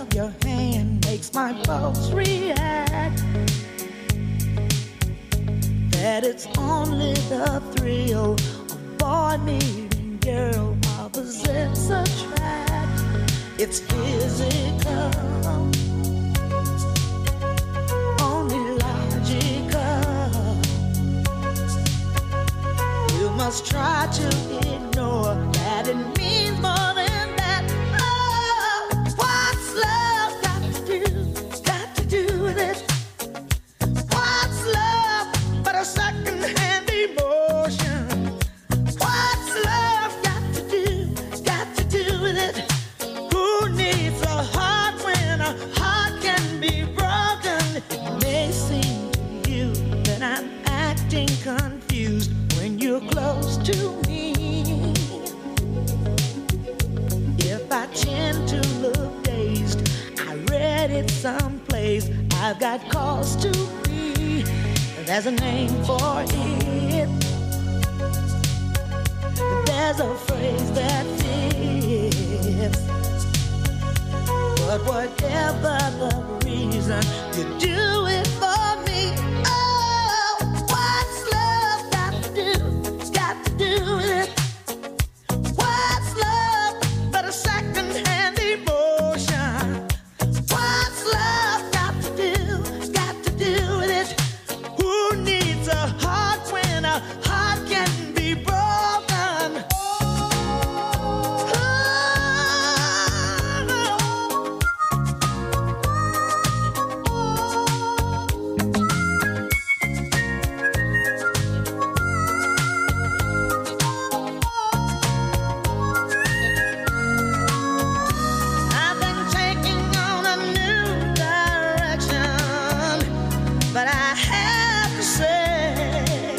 of your hand makes my pulse react. That it's only the thrill of boy meeting girl, opposites attract. It's physical, only logical. You must try to ignore that it means more than that. Oh, what's love got to do with it? What's love but a second-hand emotion? What's love got to do with it? Who needs a heart when a heart can be broken? It may seem to you that I'm acting confused when you're close to me. If I tend to look dazed, I read it someplace. I've got cause to be. There's a name for it. There's a phrase that fits. But whatever the reason, you do it for me. Oh, what's love got to do with it? What's love but a second-hand emotion? What's love got to do with it? Who needs a heart when a heart can be broken? I've been taking on a new direction, but I have to say,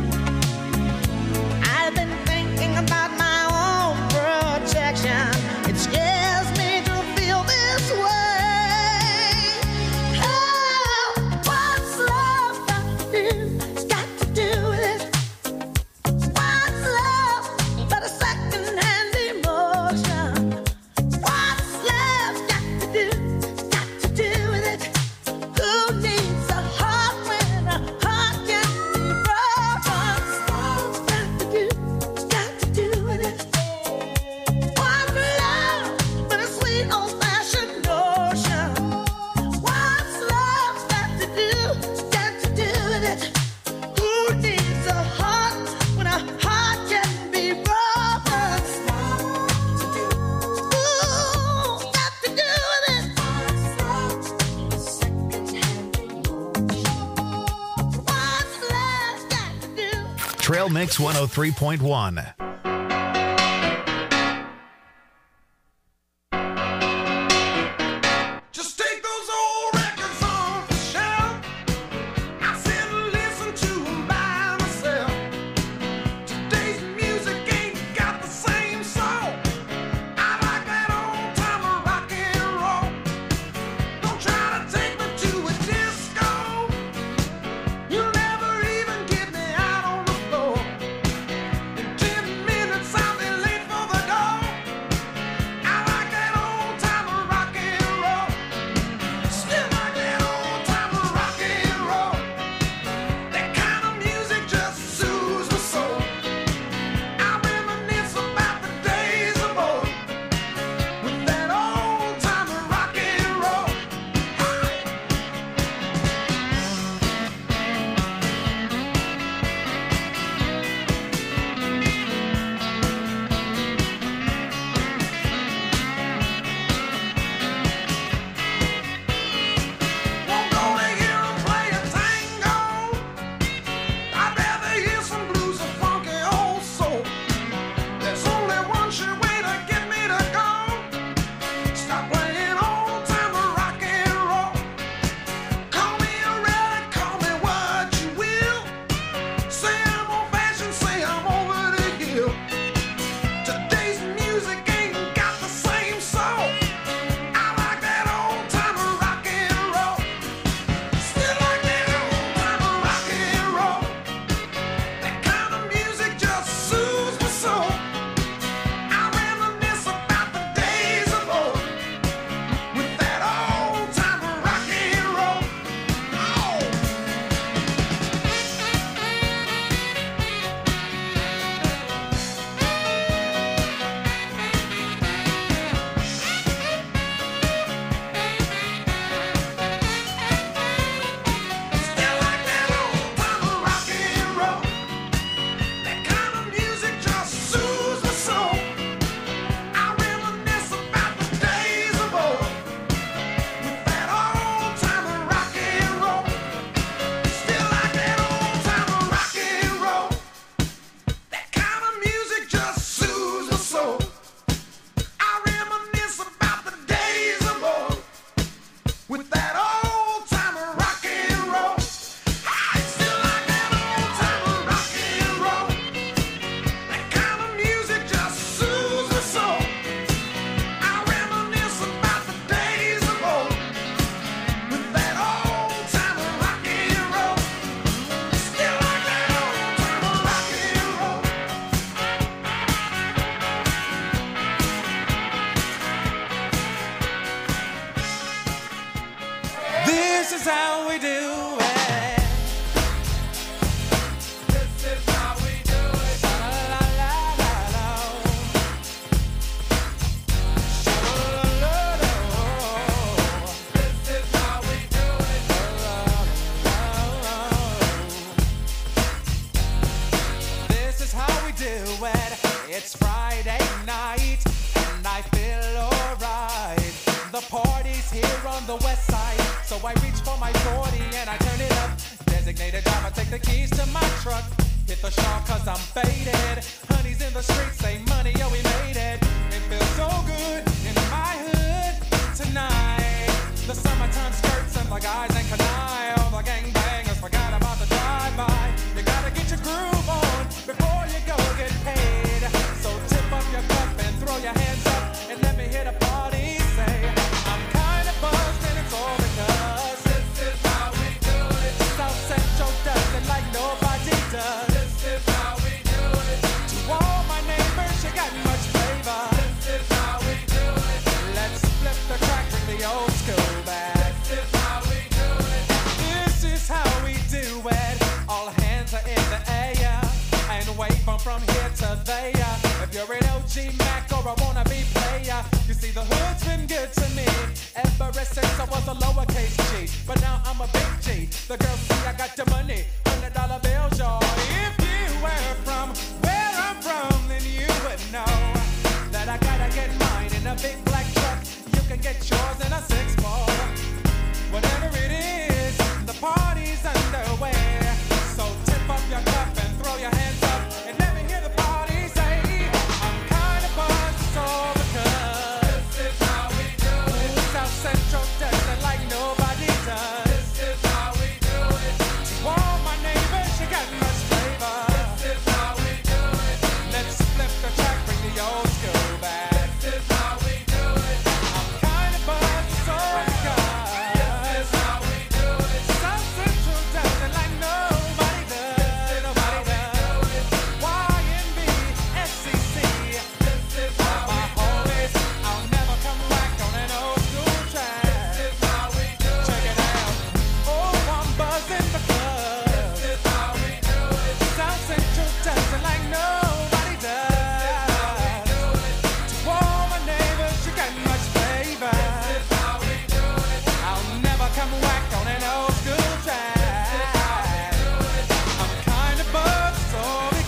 I've been thinking about my own protection. It scares me to feel this way. Oh, what's love got to do with it? What's love but a second-hand emotion? What's love got to do with it? Who needs a heart when a heart can be broken? What's love got to do with it? What's love but a sweet old-fashioned notion? What's love got to do with it? Who needs a heart when a heart can be broken? Ooh, got to do with it. What's love got to do? Trail Mix 103.1. Just take those old records off the shelf. I sit and listen to 'em by myself. Today's music ain't got the same soul. I like that old time rock and roll. Don't try to take me to a disco. You'll never even get me out on the floor. And 10 is how we do it. This is how we do it. Sha-la-la-la-la-la. Sha-la-la-la-la. This is how we do it. This is how we do it. It's Friday night and I feel alright. The party's here on the west side, so I reach for my 40 and I turn it up. Designated driver, take the keys to my truck. Hit the shop cause I'm faded. Honey's in the streets, say money, yo, we made it. It feels so good in my hood tonight. The summertime skirts and the guys ain't canine. All the gangbangers forgot about the drive-by. You gotta get your groove on before you go get paid. So tip up your cup and throw your hands up and let me hit a party. Say, I'm kinda buzzed and it's all because This is how we do it. South Central does it like nobody does. This is how we do it. To all my neighbors, you got much flavor. This is how we do it. Let's flip the track, bring the old school back. This is how we do it. This is how we do it. All hands are in the air and wave 'em from here to there. If you're an OG Mac or a wannabe player, you see the hood's been good to me ever since I was a lowercase G. But now I'm a big G. The girls see I got the money, $100 bills, y'all. If you were from where I'm from, then you would know that I gotta get mine in a big black truck. You can get yours in a 6-ball. Whatever it is, the party's underway. So tip up your cup and throw your hands up and let me hear the party say, I'm kinda buzzed, it's all because This is how we do it. South Central does it like nobody does. This is how we do it. To all my neighbors, you got much flavor. This is how we do it. Let's flip the track, bring the old school back. This is how we do it. I'm kinda buzzed, it's all because This is how we do it. South Central does it like nobody does. Nobody does. YNB, SCC. This is how My homies, I'll never come back on an old school track. This is how we do it. Check it out. Oh, I'm buzzing because This is how we do it. South Central does it like nobody does. To all my neighbors, you got much flavor. This is how we do it. I'll never come back on an old school track. I'm kinda buzzed, so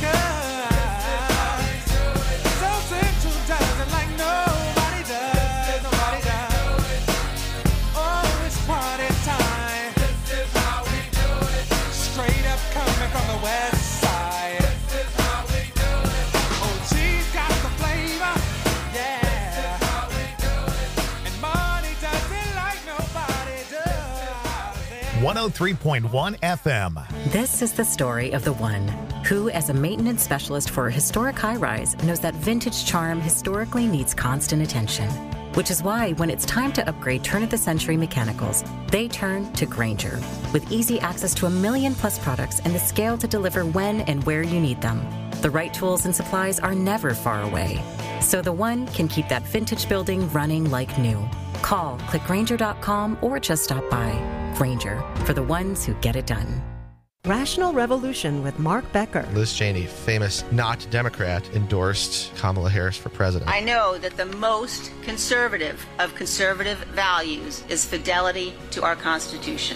because South Central does it like nobody does. Nobody does. Oh, it's party time. This is how we do it. Straight up coming from the west side. This is how we do it. Oh, she's got the flavor. Yeah. How we do it. And money does it like nobody does. 103.1 FM. This is the story of the one who, as a maintenance specialist for a historic high-rise, knows that vintage charm historically needs constant attention. Which is why, when it's time to upgrade turn-of-the-century mechanicals, they turn to Grainger. With easy access to 1 million-plus products and the scale to deliver when and where you need them. The right tools and supplies are never far away. So the one can keep that vintage building running like new. Call, click Grainger.com, or just stop by. Grainger, for the ones who get it done. Rational Revolution with Mark Becker. Liz Cheney, famous not Democrat, endorsed Kamala Harris for president. I know that the most conservative of conservative values is fidelity to our Constitution.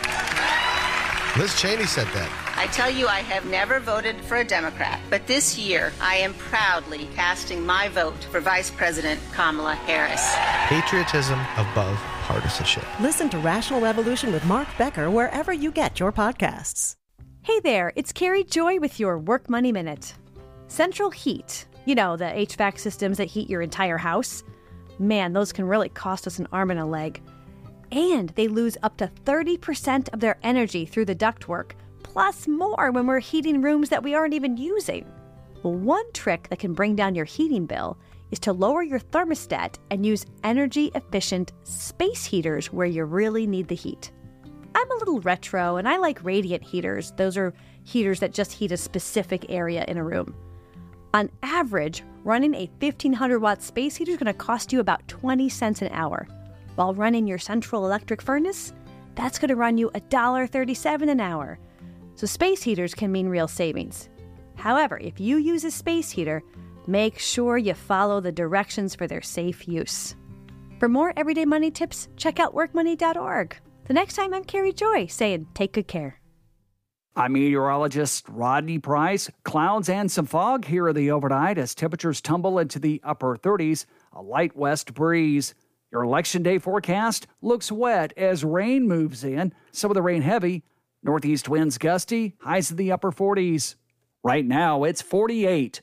Liz Cheney said that. I tell you, I have never voted for a Democrat, but this year I am proudly casting my vote for Vice President Kamala Harris. Patriotism above partisanship. Listen to Rational Revolution with Mark Becker wherever you get your podcasts. Hey there, it's Carrie Joy with your Work Money Minute. Central Heat, you know, the HVAC systems that heat your entire house. Man, those can really cost us an arm and a leg. And they lose up to 30% of their energy through the ductwork, plus more when we're heating rooms that we aren't even using. Well, one trick that can bring down your heating bill is to lower your thermostat and use energy-efficient space heaters where you really need the heat. I'm a little retro, and I like radiant heaters. Those are heaters that just heat a specific area in a room. On average, running a 1,500-watt space heater is going to cost you about 20 cents an hour, while running your central electric furnace, That's going to run you $1.37 an hour. So space heaters can mean real savings. However, if you use a space heater, make sure you follow the directions for their safe use. For more everyday money tips, check out workmoney.org. The next time, I'm Carrie Joy saying take good care. I'm meteorologist Rodney Price. Clouds and some fog here are the overnight as temperatures tumble into the upper 30s, a light west breeze. Your Election Day forecast looks wet as rain moves in, some of the rain heavy. Northeast winds gusty, highs in the upper 40s. Right now, it's 48.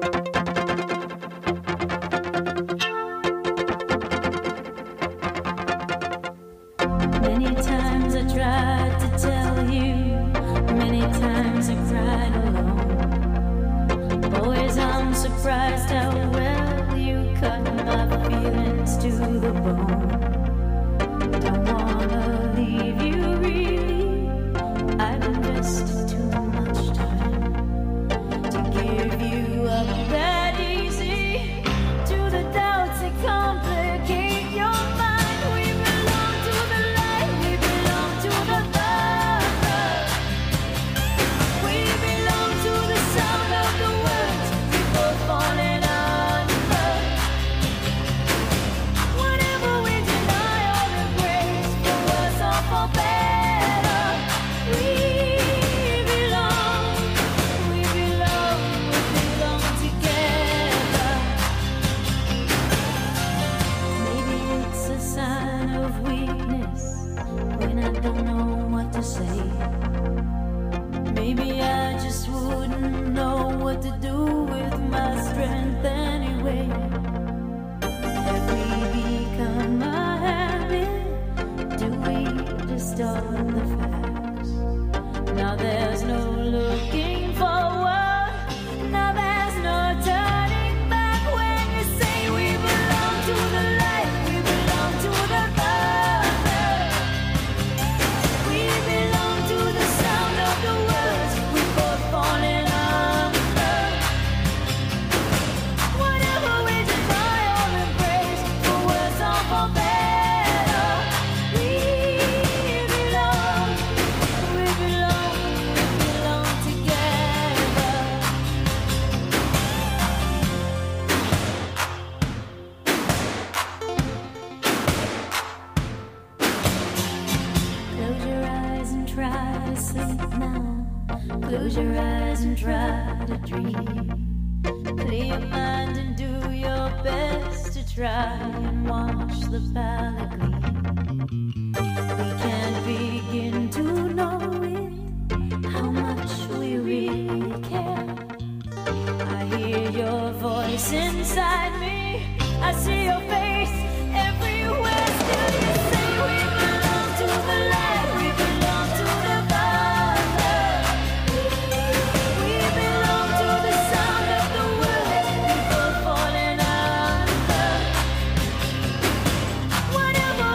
Many times I tried to tell you, many times I cried alone. Always I'm surprised how well you cut my feelings to the bone. Don't wanna leave you really, I've invested too much time to give you up that easy to the doubts that complicate your mind. We belong to the light, we belong to the dark. We belong to the sound of the words before falling under. Whatever we deny or embrace, for worse or for better, we belong together. Maybe it's a sign of weakness when I don't know what to say. Maybe I just wouldn't know what to do with my strength anyway. Have we become a habit? Do we distort the facts? Now there's no looking forward. Now there's no turning back when you say we belong to the light, we belong to the dark. We belong to the sound of the words we both falling under. Whatever we deny or embrace, for worse or for better, we belong together. Close your eyes and try to sleep now. Close your eyes and try to dream. Clear your mind and do your best to try and watch the palette gleam. We can't begin to know it, how much we really care. I hear your voice inside me, I see your face everywhere. Still you say we belong to the light, we belong to the dark. We belong to the sound of the words before falling under. Whatever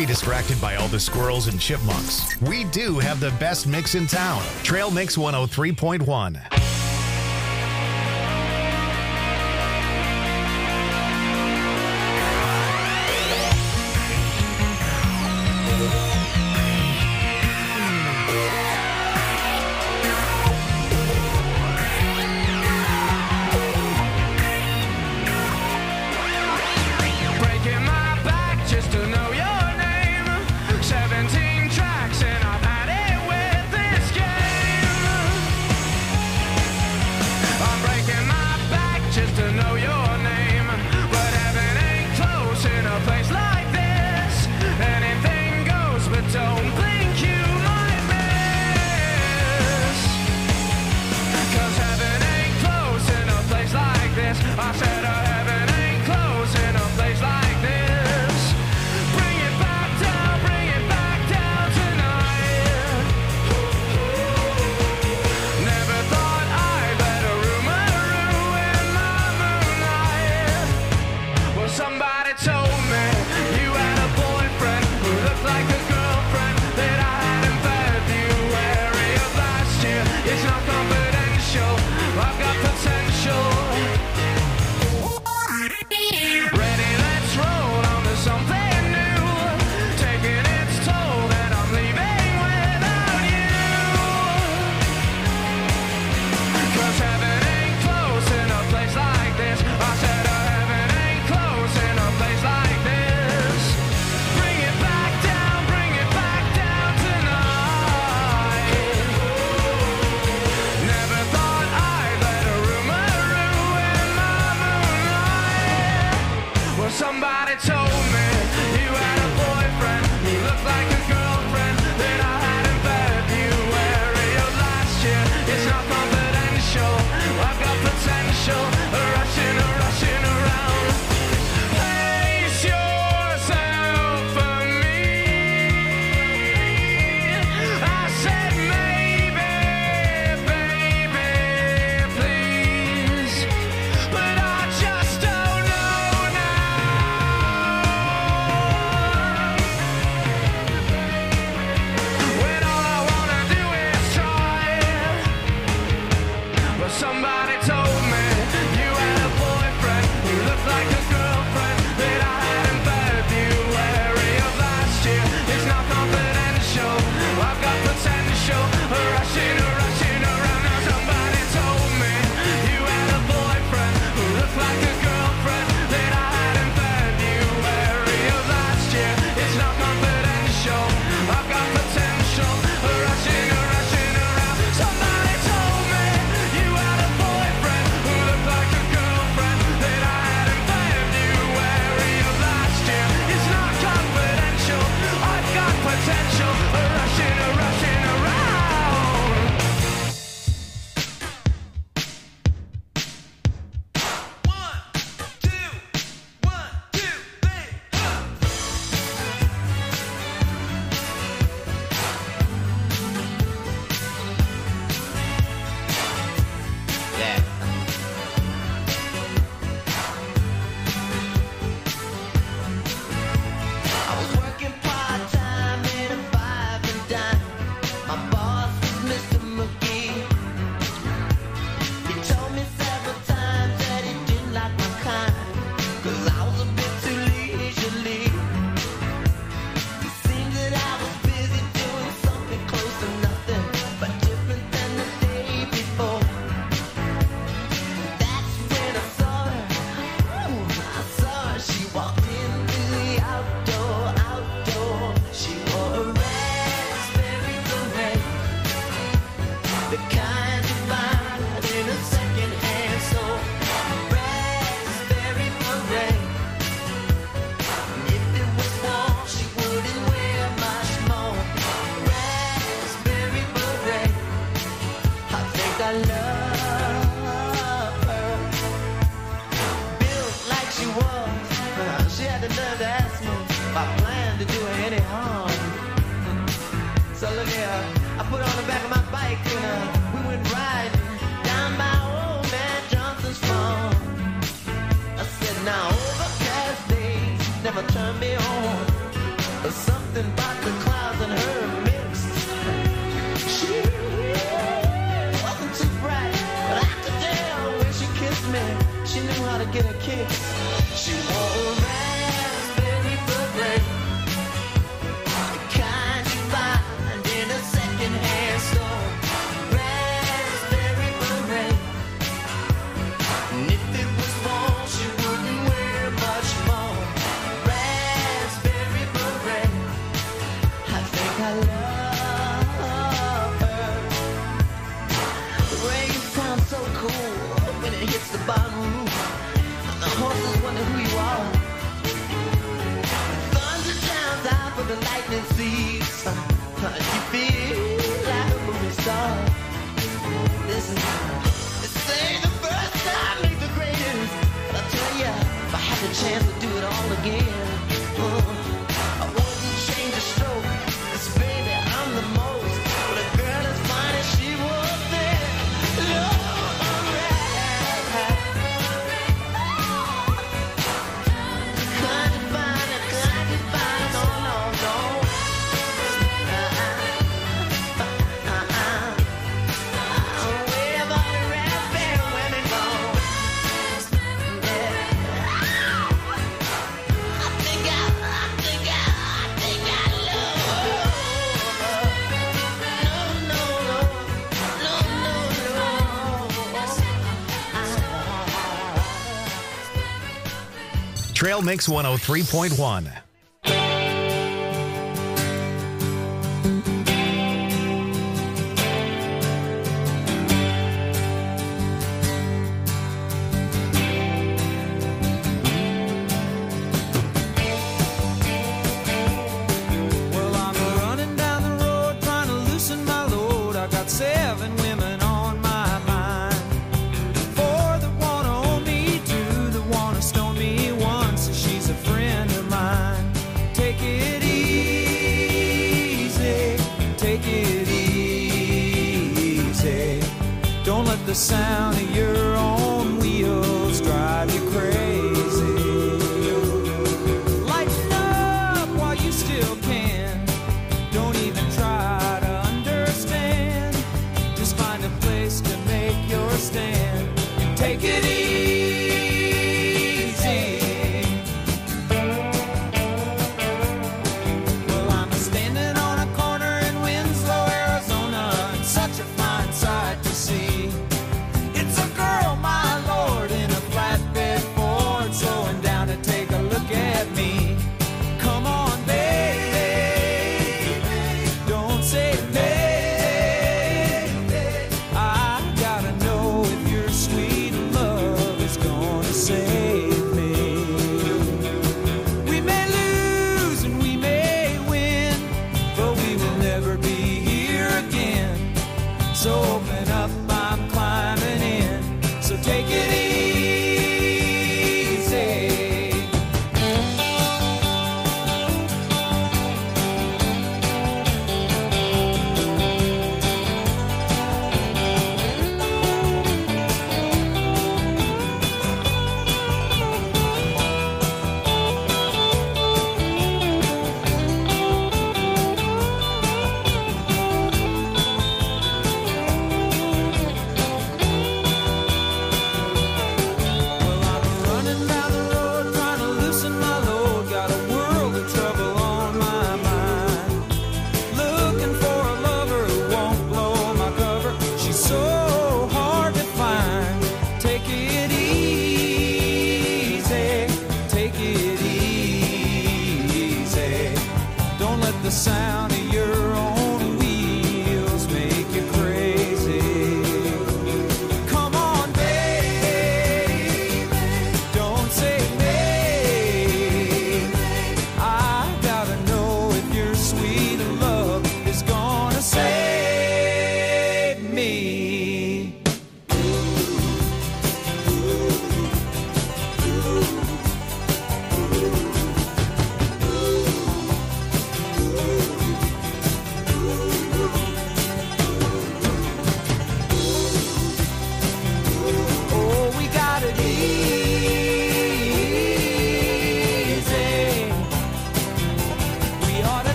be distracted by all the squirrels and chipmunks. We do have the best mix in town. Trail Mix 103.1. Breaking my back just to know your name. 17 tracks and I've had it with this game. I'm breaking my back just to know your name. But heaven ain't close in a place like this. Anything goes, but don't think you might miss. 'Cause heaven ain't close in a place like this. I said heaven ain't close in a place like this. Bring it back down tonight. Never thought I'd let a rumor ruin my moonlight. Well, somebody told me you had a boyfriend who looked like a girlfriend that I had in February of last year. It's not confidential, I've got potential. Ready, let's roll on to something new. Taking its toll that I'm leaving without you. 'Cause heaven ain't close in a place like this. I said heaven ain't close in a place like this. Bring it back down tonight. Never thought I'd let a rumor ruin my moonlight. Well, somebody told me you had a boyfriend who looked like a girlfriend that I had in February of last year. It's not confidential, I've got potential. Rushing around. Place yourself for me. I said maybe, baby, please. But I just don't know now. When all I wanna do is try. Well, somebody told me you had a boyfriend who looked like a girlfriend that I had in February of last year. It's not confidential, I've got potential. Rushing around. Now somebody told me you had a boyfriend who looked like a girlfriend that I had in February of last year. It's not confidential, I've got potential. Rushing around. Somebody told me you had a boyfriend who looked like a girlfriend that I had in February of last year. It's not confidential, I've got potential. Rushing around. 1, 2, 1, 2, 3. Yeah. I was working part-time in a 5 and dime. My boss was Mr. McGee. He told me several times that he didn't like my kind, 'cause I was a bit too leisurely. It seemed that I was busy doing something close to nothing, but different than the day before. That's when I saw her. I saw her. She walked into the outdoor. She wore a raspberry beret, the kind you find in a second-hand store. Raspberry beret. If it was warm, she wouldn't wear much more. Raspberry beret. I think I love her. Built like she was, she had the nerve to ask me if I planned to do her any harm. So look here, I put on the back of my bike and we went riding down by old man Johnson's farm. I said, now overcast days never turn me on, but some nothing but the clouds in her mix. She wasn't too bright, but I could tell when she kissed me, she knew how to get a kick. She wore a raspberry beret, the kind you find in a second-hand store. Raspberry beret, and if it was worn, she wouldn't wear much more. Raspberry beret, I think I love her. The rain sounds so cool when it hits the bottom roof. The horses wonder who you are. Thunder drowns out for the lightning seeds. You feel like a movie star. Listen, they say the first time make the greatest. But I tell ya, if I had the chance to do it all again, I wouldn't change a stroke. 'Cause baby, I'm the most. But a girl as fine as she was there. Trail Mix 103.1. Well, I'm running down the road trying to loosen my load. I got 7 women on my mind. 4 that wanna own me, 2 that wanna stone me, 1 says she's a friend of mine. Take it easy, take it easy. Don't let the sound of your own wheels drive you crazy. Lighten up while you still can. Don't even try to understand. Just find a place to make your stand. And take it easy. Well, I'm standing on a corner in Winslow, Arizona, and such a fine sight to see. It's a girl my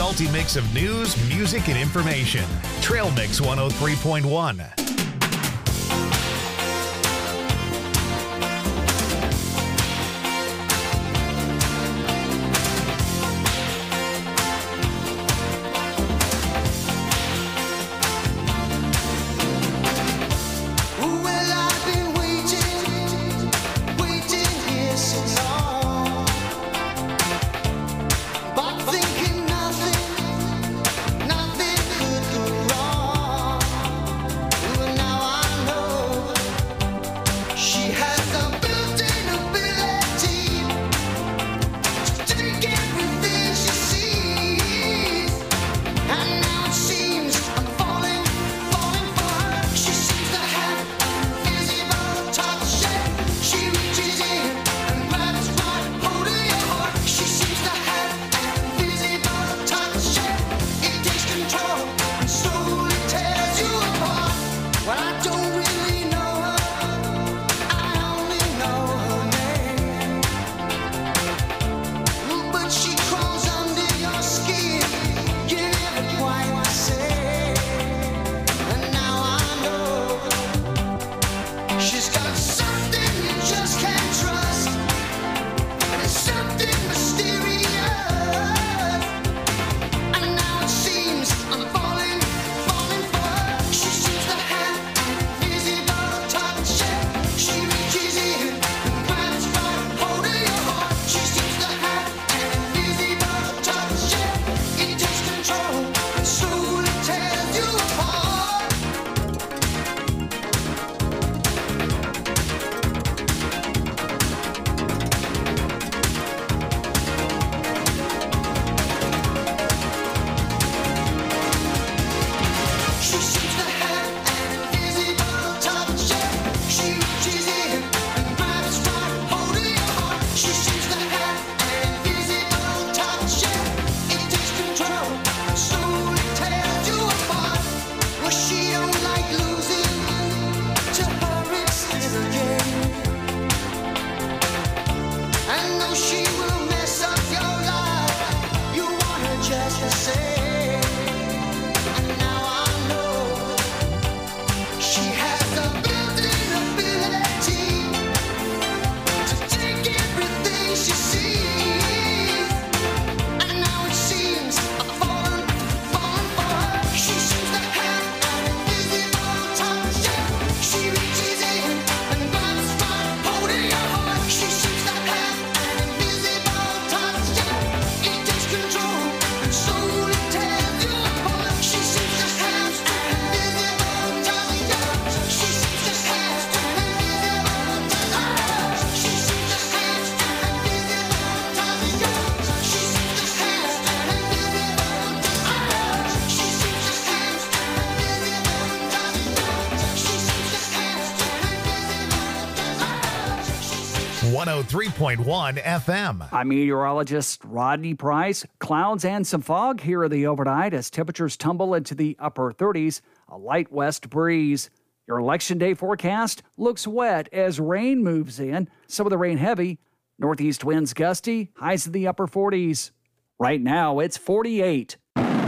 salty mix of news, music, and information. Trail Mix 103.1. Well, I've been waiting here so long, but thinking nothing could go wrong. Well, now I know she has the built-in ability to take everything she sees, and now it seems I'm falling for her. She seems to have invisible touch. She reaches in and grabs right hold of your heart. She seems to have invisible touch. It takes control and slowly tears you apart. Well, I don't really know her. I only know her name. But she crawls under your skin. You never quite the same. And now I know she's got something you just can't trust. And it's something mysterious. And now it seems I'm falling for her. She seems to have invisible touch. She reaches in and grabs right hold of your heart. She seems to have invisible touch. It takes control and slowly tears you apart. She seems to have invisible touch. She reaches in and grabs right hold of your heart. She seems to have invisible touch. It takes control and slowly tears you apart. Well, she don't like losing. To her it's still a game. And though she will mess up your life, you want her just the same. And now I know she has the built-in ability to take everything she sees. And now it seems I'm falling for her. She seems to have invisible touch. She reaches in and grabs right hold of your heart. She seems to have invisible touch. It takes control and slowly tears you apart. She seems to have invisible touch. She seems to have invisible touch. She seems to have invisible touch. She seems to have invisible touch. She seems to have invisible touch. She seems to have 103.1 FM. I'm meteorologist Rodney Price. Clouds and some fog here in the overnight as temperatures tumble into the upper 30s, a light west breeze. Your Election Day forecast looks wet as rain moves in. Some of the rain heavy, northeast winds gusty, highs in the upper 40s. Right now, it's 48.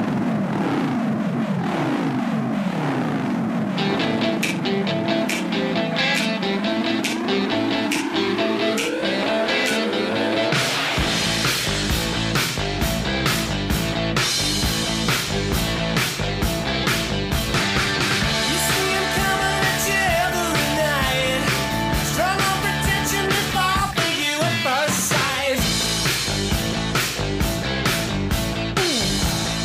You see 'em coming at you every night. Strong on pretension to fall for you at first sight.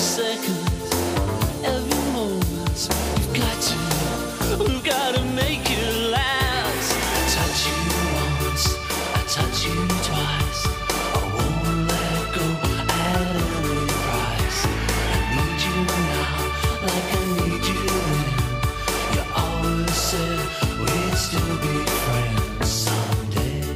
second, every moment. We've got to make it last. Touch you once, I touch you twice. I won't let go at any price. I need you now, like I need you then. You always said we'd still be friends someday.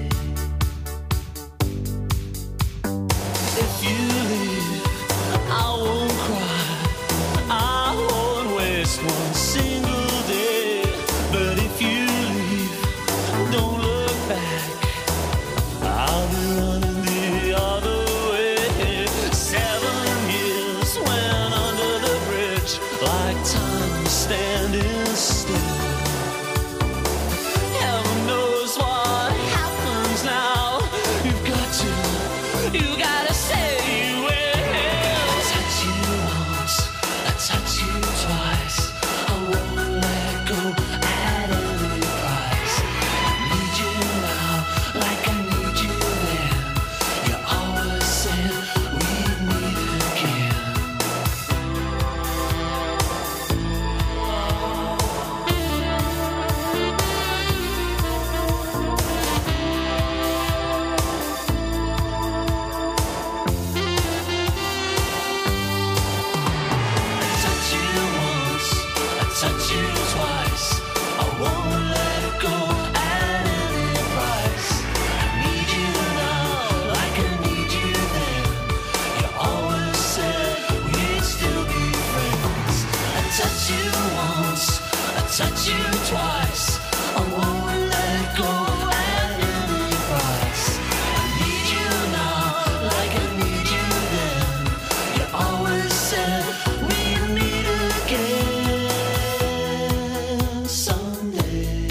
If you leave, I won't cry. I won't waste one single day. But if you leave, don't look back. I'll be running the other way. 7 years went under the bridge, like time standing still. Heaven knows what happens now. You gotta say you will. Touch you once, I touch you twice. I won't let go at any price. I need you now, like I need you then. You always said we'd meet again. Touch you once, I touch you twice. I won't let it go at any price. I need you now, like I need you then. You always said we'd still be friends. I touch you once, I touch you twice. I won't let it go at any price. I need you now, like I need you then. You always said we'd meet again someday.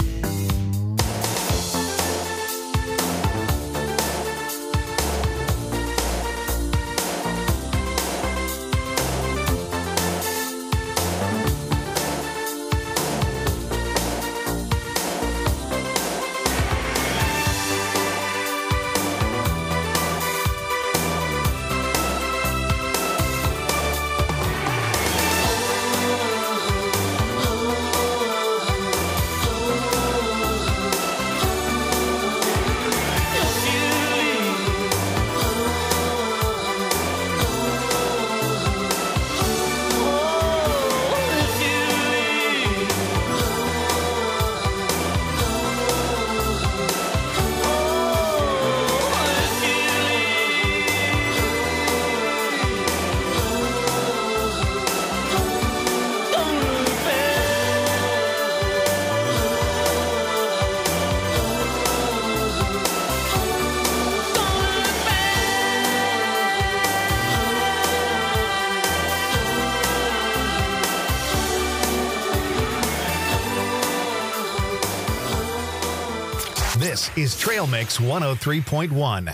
This is Trail Mix 103.1.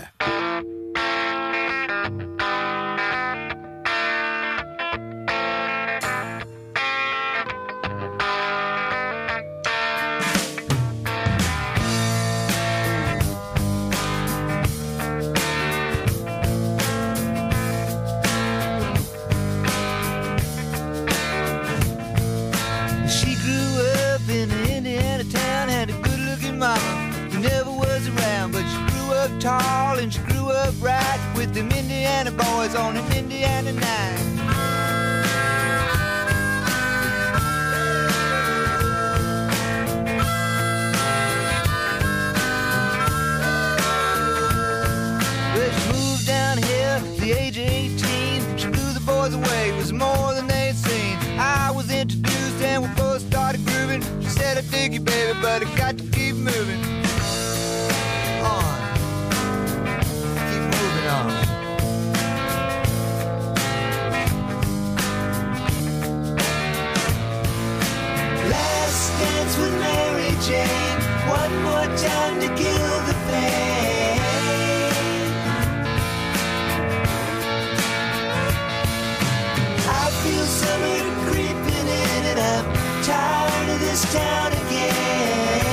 She grew up in an Indiana town, had a good-looking mama who never was around, but she grew up tall and she grew up right with them Indiana boys on an Indiana night. But she moved down here at the age of 18. She blew the boys away, it was more than they'd seen. I was introduced and we both started grooving. She said, I dig you, baby, but I got to keep moving on. Keep moving on. Last dance with Mary Jane. One more time to kill the pain. I feel summer creeping in and I'm tired of this town again.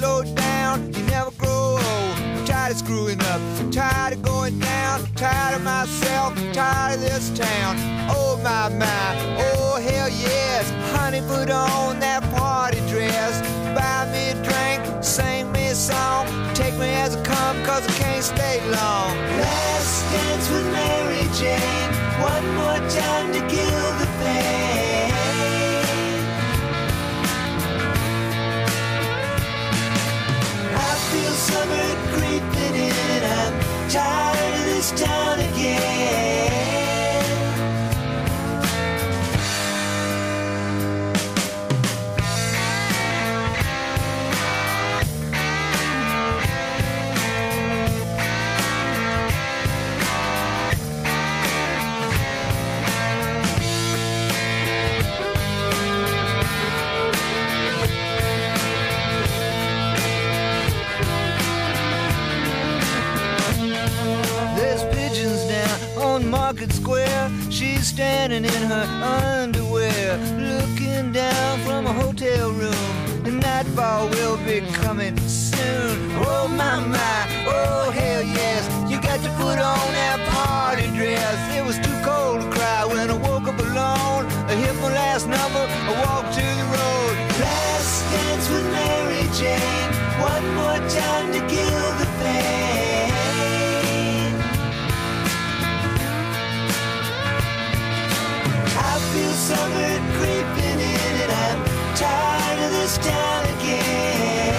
slow it down, you never grow old. I'm tired of screwing up, tired of going down, tired of myself, tired of this town. Oh my, oh hell yes. Honey, put on that party dress. Buy me a drink, sing me a song. Take me as I come, cause I can't stay long. Last dance with Mary Jane. One more time to kill the pain. I feel summer creeping in. I'm tired of this town again. Market Square, she's standing in her underwear, looking down from a hotel room. The nightfall will be coming soon. Oh my, oh hell yes. You got to put on that party dress. It was too cold to cry when I woke up alone. I hit my last number, I walked to the road. Last dance with Mary Jane. One more time to kill the pain. I feel summer creeping in and I'm tired of this town again.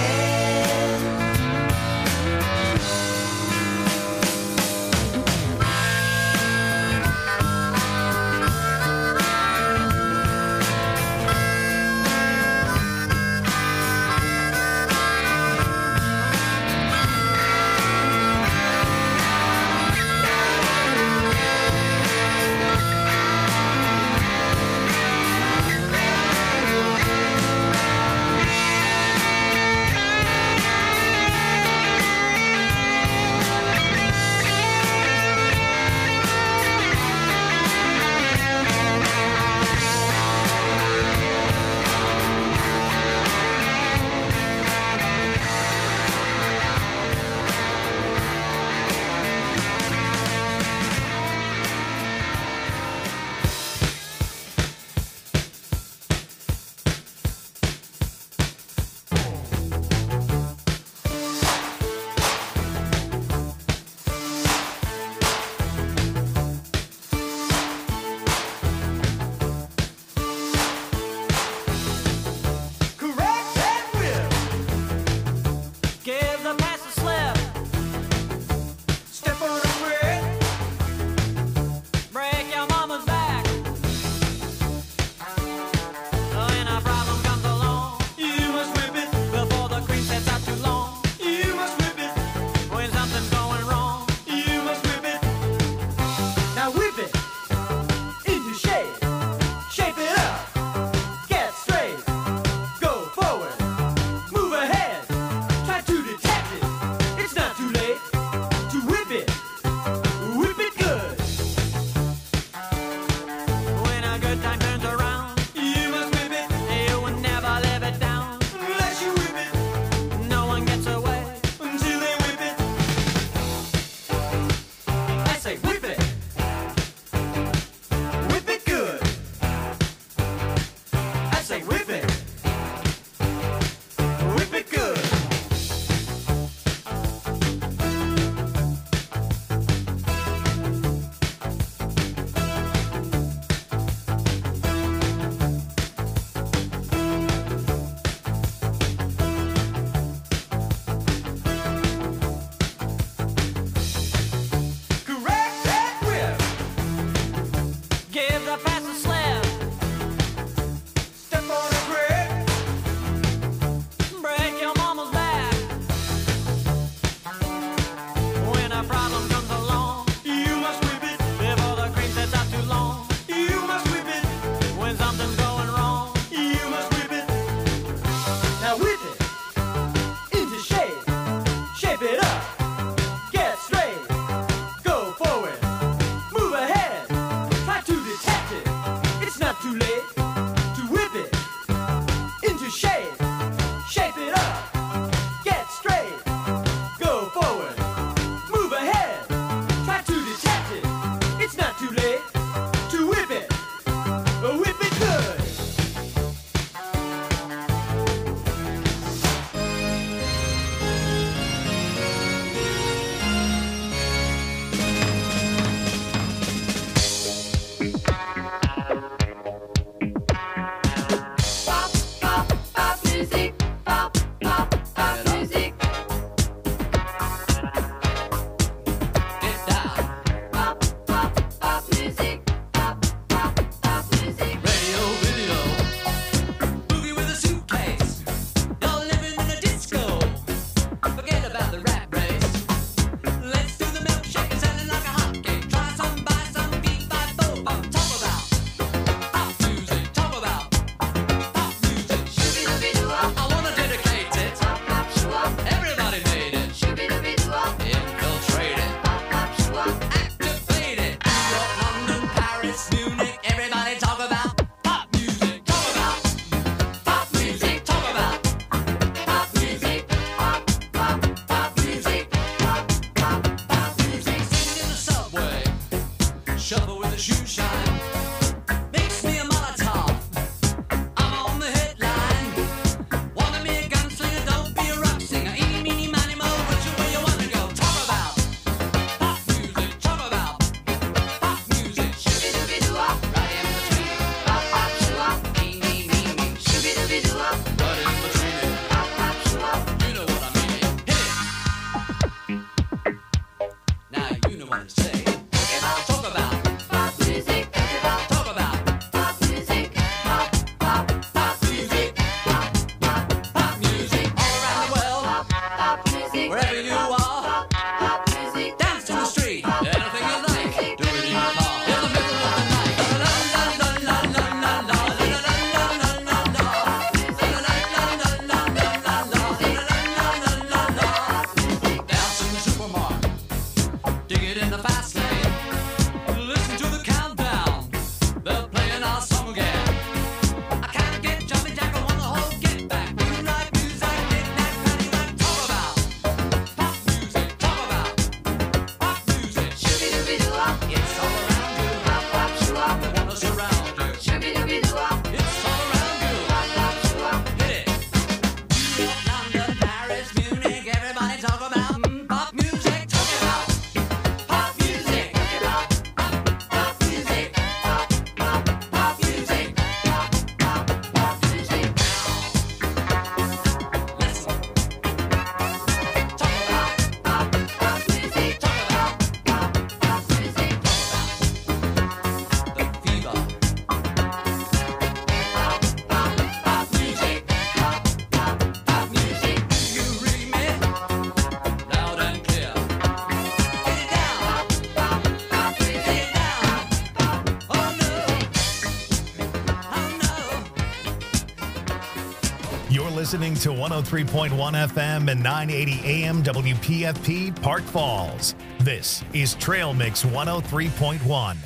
listening to 103.1 FM and 980 AM WPFP Park Falls. This is Trail Mix 103.1.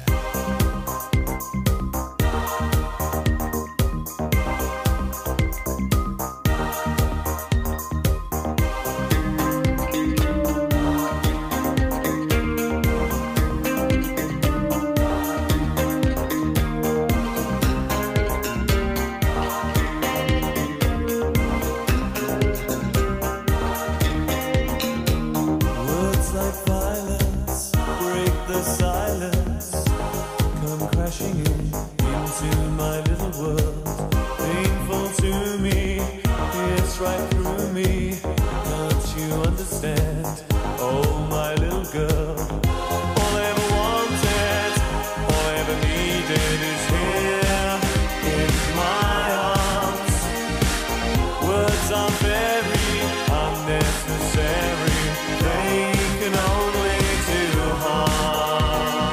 Words like violence break the silence, come crashing into my little world. Painful to me, it's right through me. Can't you understand? Oh, my little girl. All I ever wanted, all I ever needed is here in my arms. Words are very unnecessary. They can only do harm.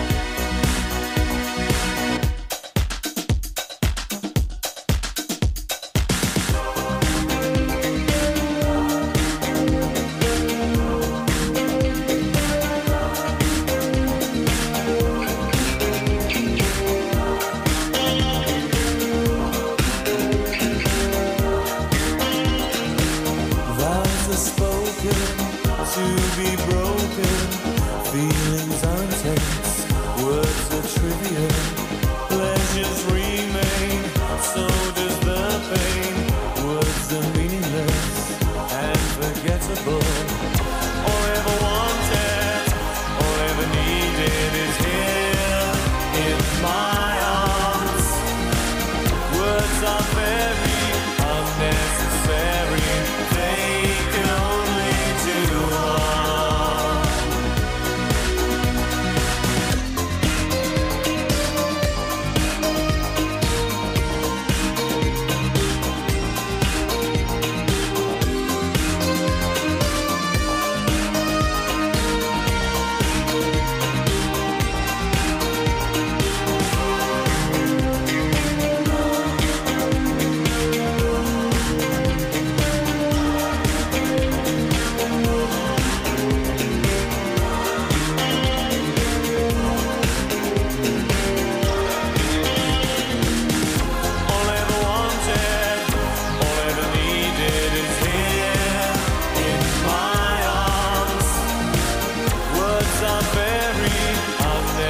Vows are spoken to be broken. Feelings are intense, words are trivial. Pleasures remain, so does the pain. Words are meaningless and forgettable. All I ever wanted, all I ever needed is here in my arms. Words are very unnecessary. They can only do harm. All I ever wanted, all I ever needed is here in my arms. Words are very